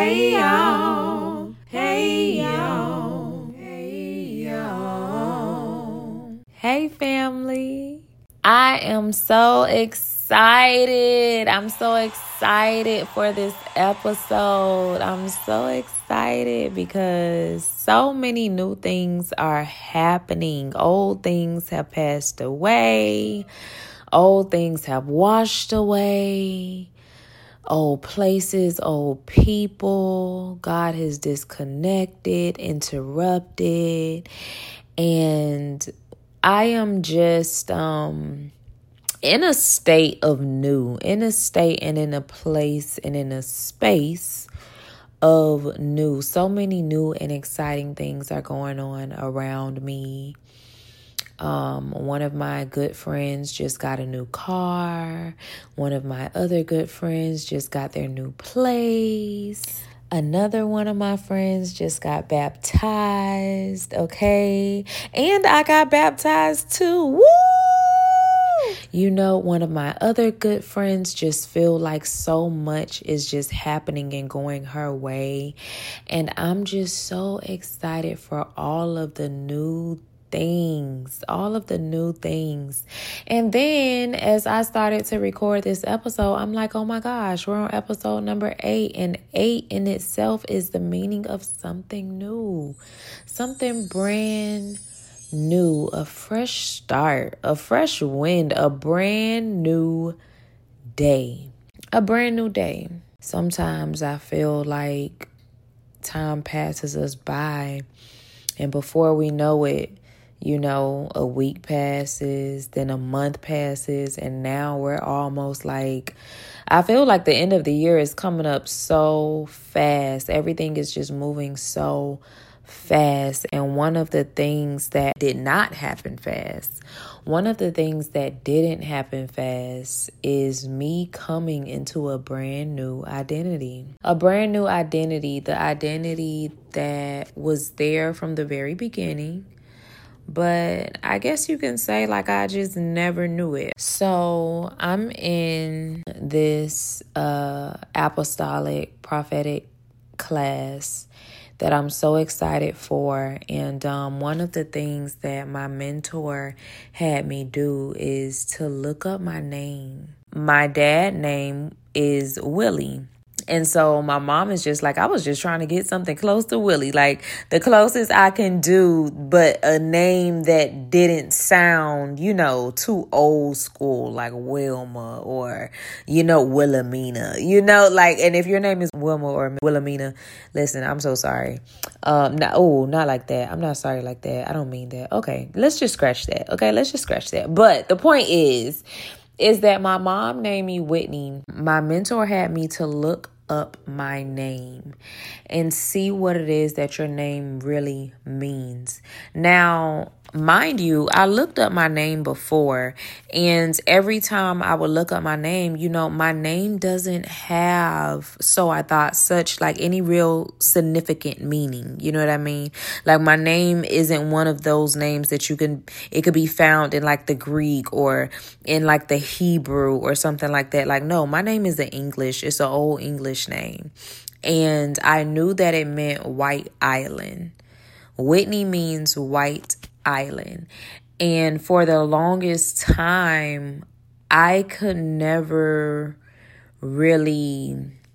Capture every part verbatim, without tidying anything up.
Hey y'all, hey y'all, hey y'all. Hey family. I am so excited. I'm so excited for this episode. I'm so excited because so many new things are happening. Old things have passed away. Old things have washed away. Old places, old people. God has disconnected, interrupted. And I am just um, in a state of new, in a state and in a place and in a space of new. So many new and exciting things are going on around me. Um, one of my good friends just got a new car. One of my other good friends just got their new place. Another one of my friends just got baptized, okay? And I got baptized too. Woo! You know, one of my other good friends just feel like so much is just happening and going her way. And I'm just so excited for all of the new things, all of the new things. And then as I started to record this episode, I'm like, oh my gosh, we're on episode number eight. And eight in itself is the meaning of something new, something brand new, a fresh start, a fresh wind, a brand new day, a brand new day. Sometimes I feel like time passes us by, and before we know it, you know, a week passes, then a month passes, and now we're almost like, I feel like the end of the year is coming up so fast. Everything is just moving so fast. And one of the things that did not happen fast, one of the things that didn't happen fast is me coming into a brand new identity. A brand new identity, the identity that was there from the very beginning. But I guess you can say like I just never knew it. So I'm in this uh, apostolic prophetic class that I'm so excited for. And um, one of the things that my mentor had me do is to look up my name. My dad's name is Willie. And so my mom is just like, I was just trying to get something close to Willie, like the closest I can do, but a name that didn't sound, you know, too old school, like Wilma or, you know, Wilhelmina, you know, like, and if your name is Wilma or Wilhelmina, listen, I'm so sorry. Um, no, oh, not like that. I'm not sorry like that. I don't mean that. Okay, let's just scratch that. Okay, let's just scratch that. But the point is, is that my mom named me Whitney. My mentor had me to look up my name and see what it is that your name really means. Now, mind you, I looked up my name before, and every time I would look up my name, you know, my name doesn't have, so I thought, such like any real significant meaning. You know what I mean? Like my name isn't one of those names that you can, it could be found in like the Greek or in like the Hebrew or something like that. Like, no, my name is an English. It's an old English name. And I knew that it meant White Island. Whitney means White Island. And for the longest time, I could never really,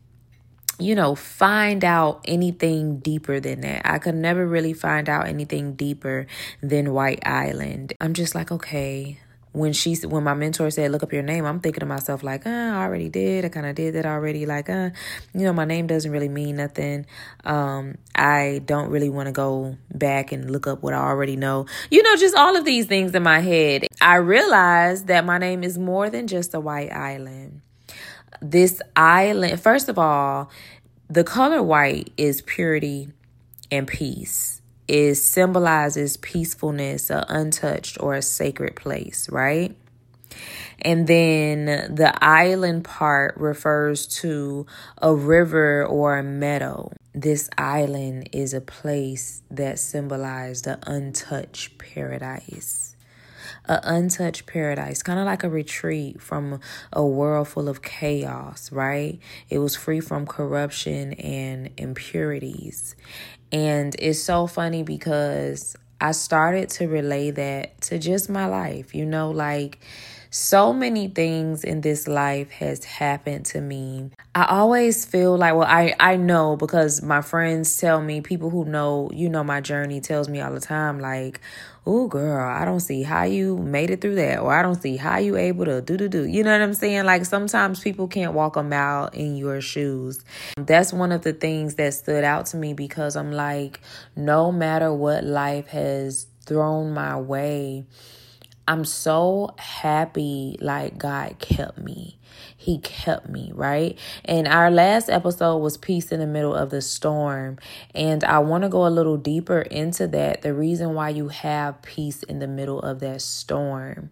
you know, find out anything deeper than that. I could never really find out anything deeper than White Island. I'm just like, okay. When she, when my mentor said, look up your name, I'm thinking to myself like, uh, I already did. I kind of did that already. Like, uh, you know, my name doesn't really mean nothing. Um, I don't really want to go back and look up what I already know. You know, just all of these things in my head. I realized that my name is more than just a white island. This island, first of all, the color white is purity and peace. It symbolizes peacefulness, a untouched or a sacred place, right? And then the island part refers to a river or a meadow. This island is a place that symbolizes the untouched paradise. a untouched paradise, kind of like a retreat from a world full of chaos, right? It was free from corruption and impurities. And it's so funny because I started to relay that to just my life, you know, like so many things in this life has happened to me. I always feel like, well, I, I know because my friends tell me, people who know, you know, my journey tells me all the time, like, oh, girl, I don't see how you made it through that. Or I don't see how you able to do, do, do. You know what I'm saying? Like sometimes people can't walk a mile in your shoes. That's one of the things that stood out to me because I'm like, no matter what life has thrown my way, I'm so happy like God kept me. He kept me, right? And our last episode was Peace in the Middle of the Storm. And I want to go a little deeper into that. The reason why you have peace in the middle of that storm.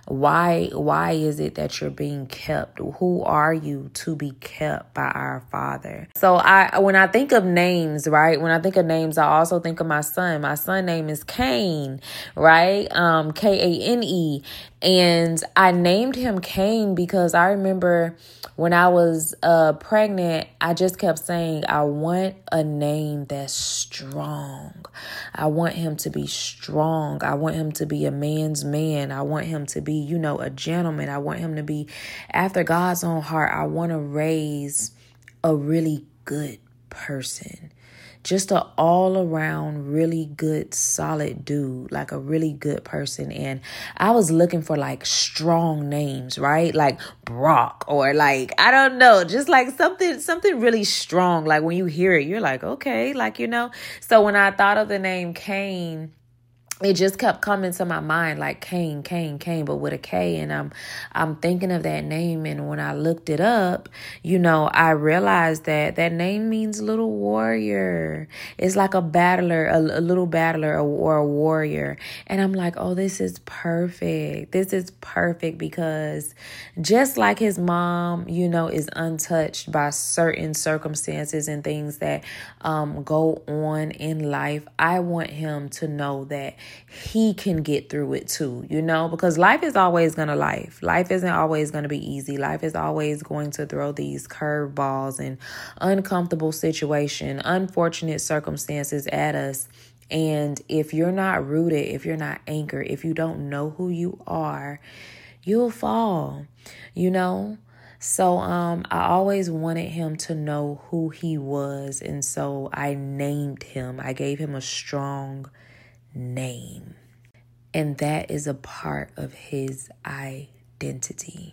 Why, why is it that you're being kept? Who are you to be kept by our Father? So I, when I think of names, right? When I think of names, I also think of my son. My son name is Cain, right? Um, K A N E. And I named him Cain because I remember when I was uh, pregnant, I just kept saying, I want a name that's strong. I want him to be strong. I want him to be a man's man. I want him to be, you know, a gentleman. I want him to be after God's own heart. I want to raise a really good person. Just an all around really good, solid dude, like a really good person. And I was looking for like strong names, right? Like Brock or like, I don't know, just like something, something really strong. Like when you hear it, you're like, okay, like, you know. So when I thought of the name Cain, it just kept coming to my mind like Cain, Cain, Cain, but with a K. And I'm I'm thinking of that name. And when I looked it up, you know, I realized that that name means little warrior. It's like a battler, a, a little battler or a warrior. And I'm like, oh, this is perfect. This is perfect because just like his mom, you know, is untouched by certain circumstances and things that um, go on in life, I want him to know that he can get through it too, you know, because life is always going to life. Life isn't always going to be easy. Life is always going to throw these curveballs and uncomfortable situation, unfortunate circumstances at us. And if you're not rooted, if you're not anchored, if you don't know who you are, you'll fall, you know. So um, I always wanted him to know who he was. And so I named him. I gave him a strong name. And that is a part of his identity.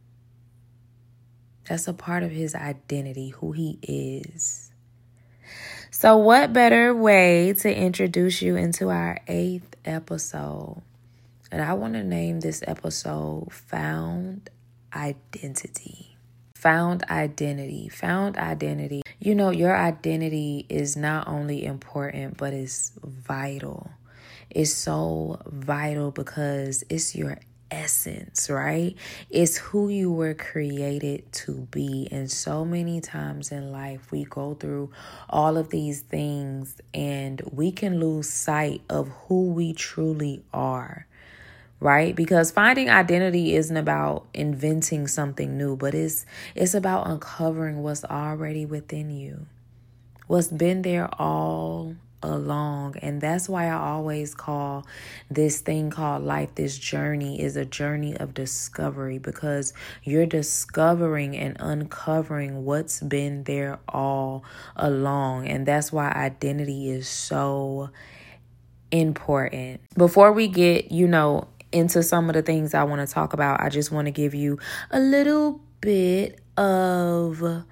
That's a part of his identity, who he is. So what better way to introduce you into our eighth episode? And I want to name this episode Found Identity. Found identity. Found identity. You know, your identity is not only important, but it's vital. It's so vital because it's your essence, right? It's who you were created to be. And so many times in life, we go through all of these things and we can lose sight of who we truly are. Right? Because finding identity isn't about inventing something new, but it's it's about uncovering what's already within you, what's been there all along. And that's why I always call this thing called life, this journey is a journey of discovery, because you're discovering and uncovering what's been there all along. And that's why identity is so important. Before we get, you know, into some of the things I want to talk about, I just want to give you a little bit of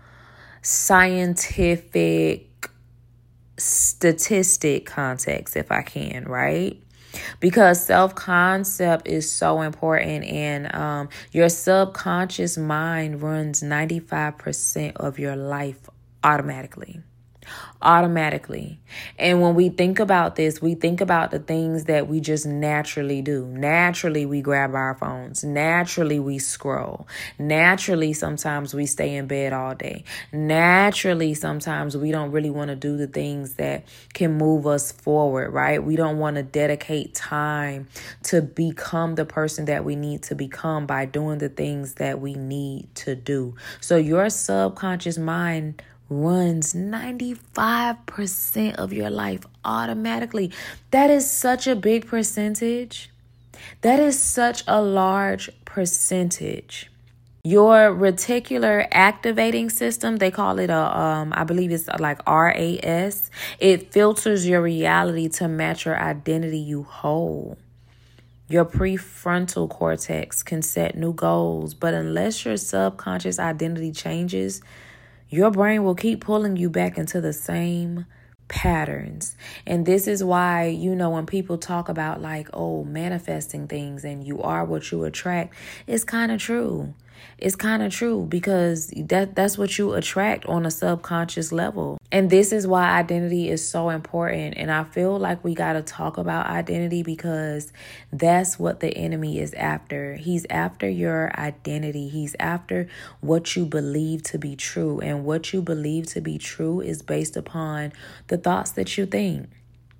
scientific statistic context, if I can, right? Because self-concept is so important, and um, your subconscious mind runs ninety-five percent of your life automatically. automatically. And when we think about this, we think about the things that we just naturally do. Naturally, we grab our phones. Naturally, we scroll. Naturally, sometimes we stay in bed all day. Naturally, sometimes we don't really want to do the things that can move us forward, right? We don't want to dedicate time to become the person that we need to become by doing the things that we need to do. So your subconscious mind runs ninety-five percent of your life automatically. That is such a big percentage. That is such a large percentage. Your reticular activating system, they call it a, um, I believe it's like R A S. It filters your reality to match your identity you hold. Your prefrontal cortex can set new goals, but unless your subconscious identity changes, your brain will keep pulling you back into the same patterns. And this is why, you know, when people talk about like, oh, manifesting things and you are what you attract, it's kind of true. It's kind of true because that that's what you attract on a subconscious level. And this is why identity is so important. And I feel like we got to talk about identity because that's what the enemy is after. He's after your identity. He's after what you believe to be true. And what you believe to be true is based upon the thoughts that you think.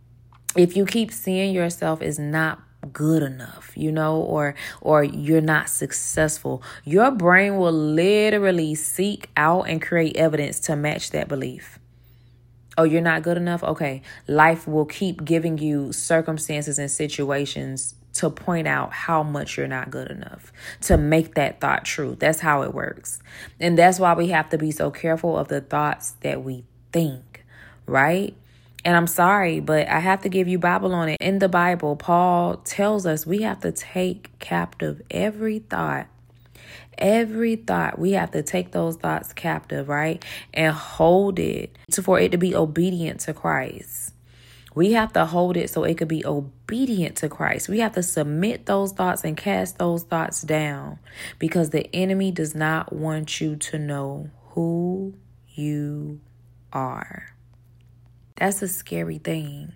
If you keep seeing yourself as not good enough, you know, or or you're not successful, your brain will literally seek out and create evidence to match that belief. Oh, you're not good enough? Okay. Life will keep giving you circumstances and situations to point out how much you're not good enough, to make that thought true. That's how it works. And that's why we have to be so careful of the thoughts that we think, right? And I'm sorry, but I have to give you Bible on it. In the Bible, Paul tells us we have to take captive every thought. Every thought. We have to take those thoughts captive, right? And hold it for it to be obedient to Christ. We have to hold it so it could be obedient to Christ. We have to submit those thoughts and cast those thoughts down because the enemy does not want you to know who you are. That's a scary thing.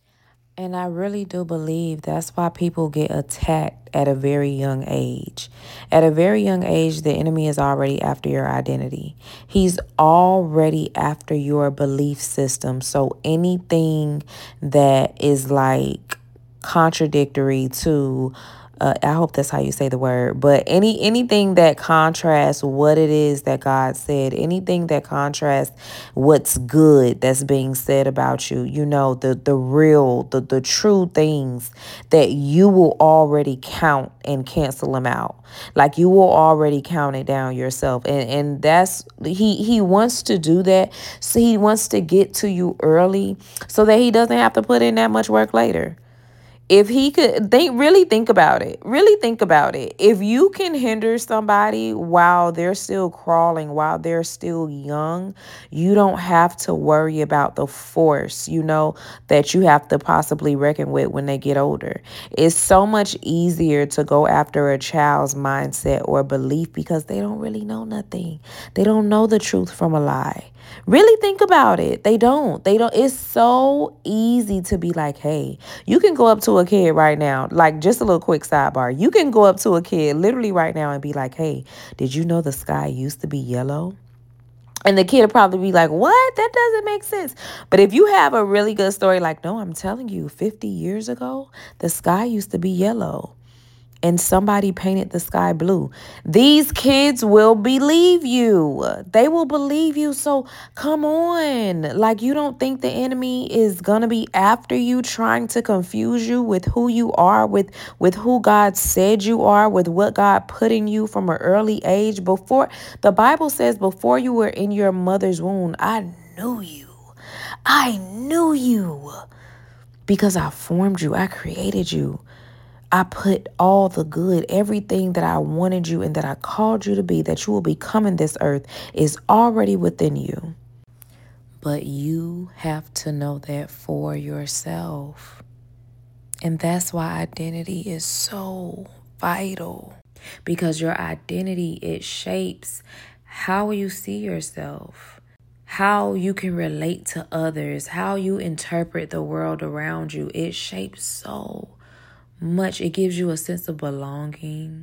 And I really do believe that's why people get attacked at a very young age. At a very young age, the enemy is already after your identity. He's already after your belief system. So anything that is like contradictory to Uh, I hope that's how you say the word, but any anything that contrasts what it is that God said, anything that contrasts what's good that's being said about you, you know, the the real, the, the true things that you will already count and cancel them out. Like you will already count it down yourself. And, and that's, he, he wants to do that. So he wants to get to you early so that he doesn't have to put in that much work later. If he could, they really think about it. Really think about it. If you can hinder somebody while they're still crawling, while they're still young, you don't have to worry about the force, you know, that you have to possibly reckon with when they get older. It's so much easier to go after a child's mindset or belief because they don't really know nothing. They don't know the truth from a lie. Really think about it. They don't. They don't. It's so easy to be like, hey, you can go up to a kid right now, like just a little quick sidebar. You can go up to a kid literally right now and be like, hey, did you know the sky used to be yellow? And the kid will probably be like, what? That doesn't make sense. But if you have a really good story, like, no, I'm telling you, fifty years ago, the sky used to be yellow. And somebody painted the sky blue. These kids will believe you. They will believe you. So come on. Like, you don't think the enemy is going to be after you, trying to confuse you with who you are, with, with who God said you are, with what God put in you from an early age. Before, the Bible says, before you were in your mother's womb, I knew you. I knew you because I formed you. I created you. I put all the good, everything that I wanted you and that I called you to be, that you will become in this earth, is already within you. But you have to know that for yourself. And that's why identity is so vital. Because your identity, it shapes how you see yourself, how you can relate to others, how you interpret the world around you. It shapes so much. It gives you a sense of belonging,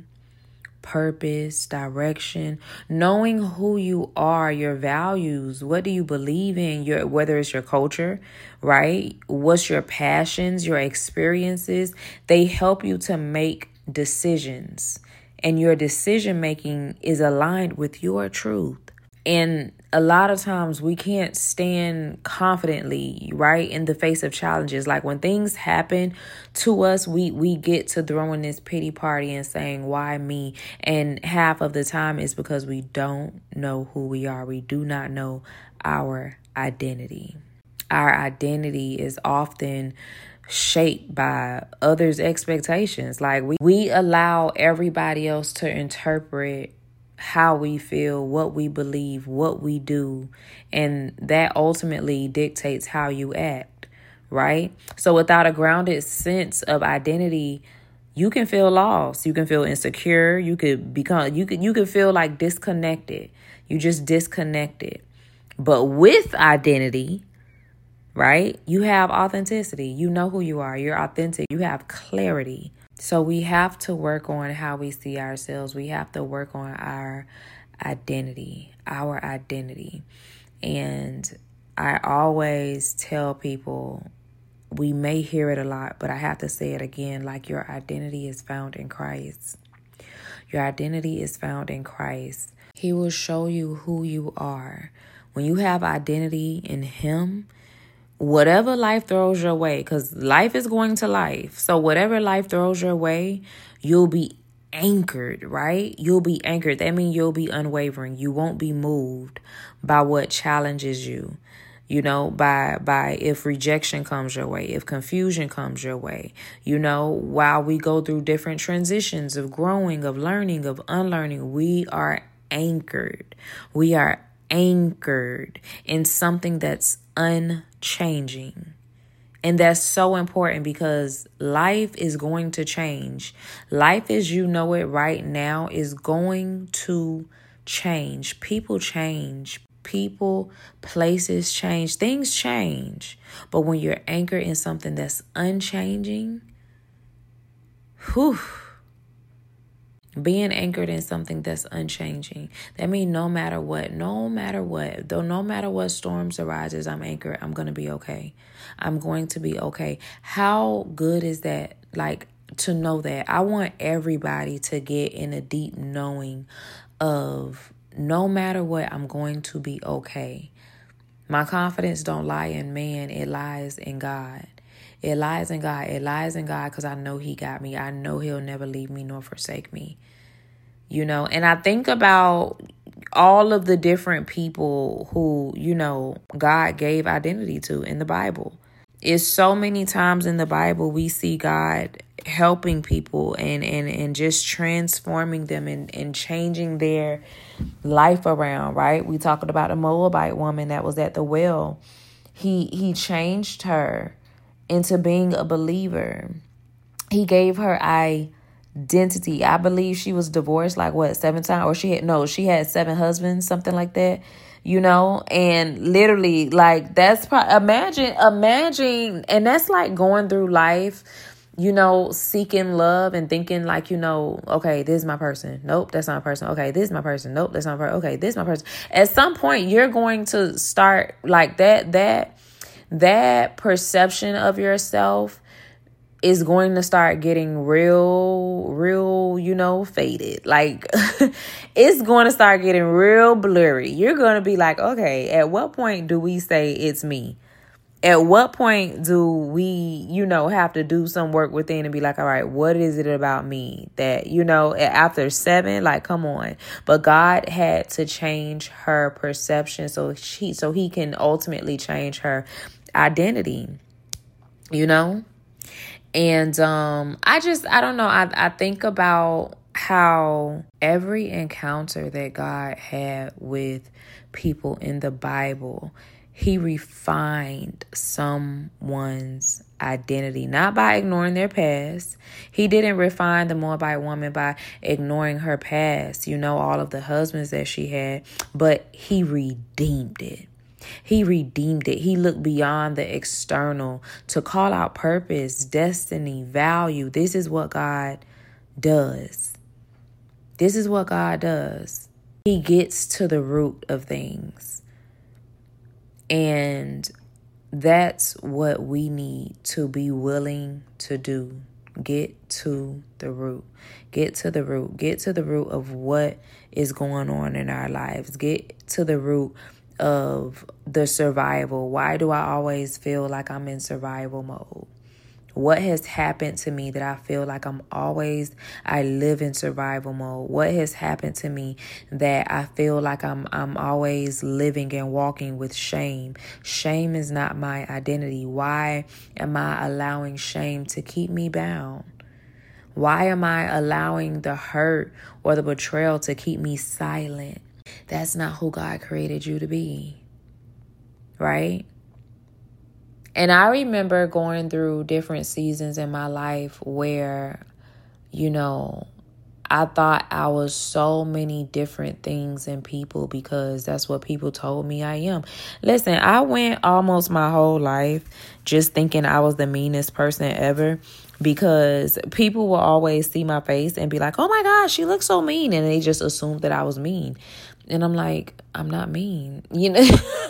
purpose, direction, knowing who you are, your values, what do you believe in, your whether it's your culture, right? What's your passions, your experiences? They help you to make decisions, and your decision making is aligned with your truth. And a lot of times we can't stand confidently, right, in the face of challenges. Like when things happen to us, we, we get to throwing this pity party and saying, why me? And half of the time it's because we don't know who we are. We do not know our identity. Our identity is often shaped by others' expectations. Like we, we allow everybody else to interpret how we feel, what we believe, what we do, and that ultimately dictates how you act, right? So without a grounded sense of identity, you can feel lost, you can feel insecure, you could become you could you could feel like disconnected. You just disconnected. But with identity, right? You have authenticity. You know who you are. You're authentic. You have clarity. So we have to work on how we see ourselves. We have to work on our identity, our identity. And I always tell people, we may hear it a lot, but I have to say it again, like your identity is found in Christ. Your identity is found in Christ. He will show you who you are. When you have identity in Him, whatever life throws your way, because life is going to life. So whatever life throws your way, you'll be anchored, right? You'll be anchored. That means you'll be unwavering. You won't be moved by what challenges you, you know, by, by if rejection comes your way, if confusion comes your way, you know, while we go through different transitions of growing, of learning, of unlearning, we are anchored. We are anchored in something that's unchanging. And that's so important because life is going to change. Life as you know it right now is going to change. People change. People, places change. Things change. But when you're anchored in something that's unchanging, whew, being anchored in something that's unchanging. That means no matter what, no matter what, though no matter what storms arises, I'm anchored. I'm going to be okay. I'm going to be okay. How good is that? Like to know that. I want everybody to get in a deep knowing of no matter what, I'm going to be okay. My confidence don't lie in man. It lies in God. It lies in God. It lies in God because I know He got me. I know He'll never leave me nor forsake me. You know, and I think about all of the different people who, you know, God gave identity to in the Bible. It's so many times in the Bible we see God helping people and, and, and just transforming them and, and changing their life around, right? We talked about a Moabite woman that was at the well. He he changed her into being a believer. He gave her identity. I believe she was divorced like what, seven times, or she had, no, she had seven husbands, something like that, you know, and literally like that's probably, imagine, imagine, and that's like going through life, you know, seeking love and thinking like, you know, okay, this is my person. Nope, that's not my person. Okay, this is my person. Nope, that's not my person. Okay, this is my person. At some point, you're going to start like that, that, that perception of yourself is going to start getting real, real, you know, faded. Like it's going to start getting real blurry. You're going to be like, okay, at what point do we say it's me? At what point do we, you know, have to do some work within and be like, all right, what is it about me that, you know, after seven, like, come on. But God had to change her perception so she, so He can ultimately change her identity, you know? And um, I just, I don't know, I, I think about how every encounter that God had with people in the Bible, He refined someone's identity, not by ignoring their past. He didn't refine the Moabite woman by ignoring her past, you know, all of the husbands that she had, but He redeemed it. He redeemed it. He looked beyond the external to call out purpose, destiny, value. This is what God does. This is what God does. He gets to the root of things. And that's what we need to be willing to do. Get to the root. Get to the root. Get to the root of what is going on in our lives. Get to the root of the survival. Why do I always feel like I'm in survival mode? What has happened to me that I feel like I'm always, I live in survival mode? What has happened to me that I feel like I'm I'm always living and walking with shame? Shame is not my identity. Why am I allowing shame to keep me bound? Why am I allowing the hurt or the betrayal to keep me silent? That's not who God created you to be, right? And I remember going through different seasons in my life where, you know, I thought I was so many different things and people because that's what people told me I am. Listen, I went almost my whole life just thinking I was the meanest person ever because people will always see my face and be like, oh my gosh, she looks so mean. And they just assumed that I was mean. And I'm like, I'm not mean, you know.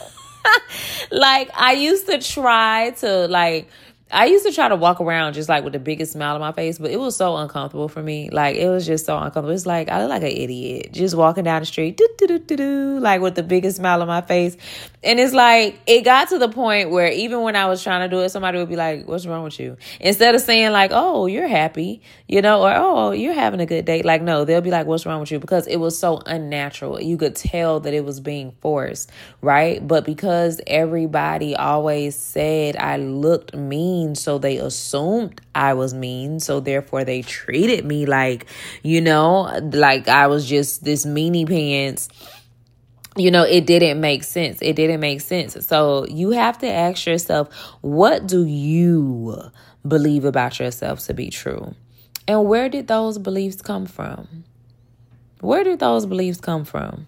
Like, I used to try to, like, I used to try to walk around just, like, with the biggest smile on my face, but it was so uncomfortable for me. Like, it was just so uncomfortable. It's like, I look like an idiot just walking down the street, doo, doo, doo, doo, doo, like, with the biggest smile on my face. And it's like, it got to the point where even when I was trying to do it, somebody would be like, what's wrong with you? Instead of saying, like, oh, you're happy, you know, or, oh, you're having a good day. Like, no, they'll be like, what's wrong with you? Because it was so unnatural. You could tell that it was being forced, right? But because everybody always said I looked mean, so they assumed I was mean. So therefore they treated me like, you know, like I was just this meanie pants. You know, it didn't make sense. It didn't make sense. So you have to ask yourself, what do you believe about yourself to be true? And where did those beliefs come from? Where did those beliefs come from?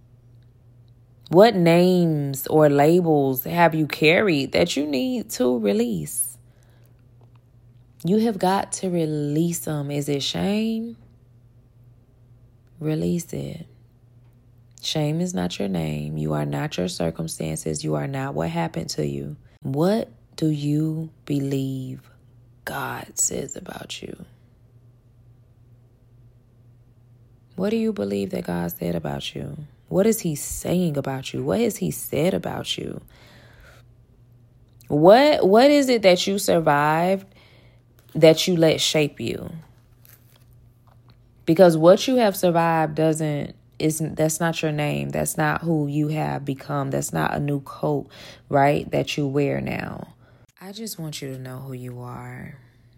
What names or labels have you carried that you need to release? You have got to release them. Is it shame? Release it. Shame is not your name. You are not your circumstances. You are not what happened to you. What do you believe God says about you? What do you believe that God said about you? What is he saying about you? What has he said about you? What What is it that you survived that you let shape you? Because what you have survived doesn't, isn't, that's not your name. That's not who you have become. That's not a new coat, right, that you wear now. I just want you to know who you are.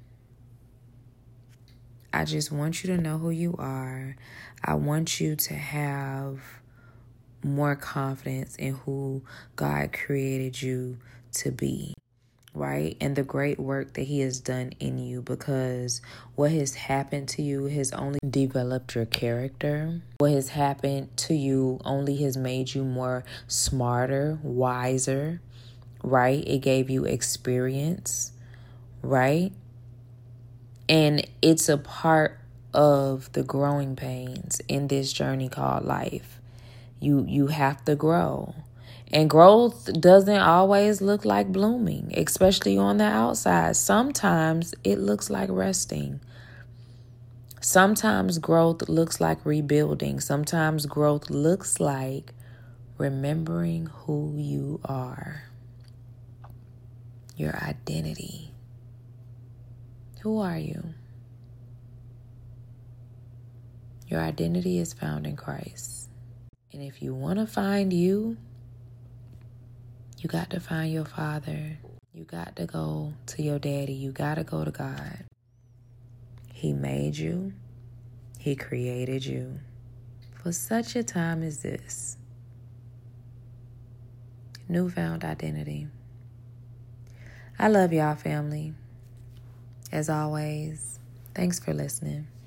I just want you to know who you are. I want you to have more confidence in who God created you to be, right? And the great work that he has done in you, because what has happened to you has only developed your character. What has happened to you only has made you more smarter, wiser, right? It gave you experience, right? And it's a part of the growing pains in this journey called life. You you have to grow. And growth doesn't always look like blooming, especially on the outside. Sometimes it looks like resting. Sometimes growth looks like rebuilding. Sometimes growth looks like remembering who you are. Your identity. Who are you? Your identity is found in Christ. And if you want to find you, you got to find your Father. You got to go to your daddy. You got to go to God. He made you. He created you for such a time as this. Newfound identity. I love y'all, family. As always, thanks for listening.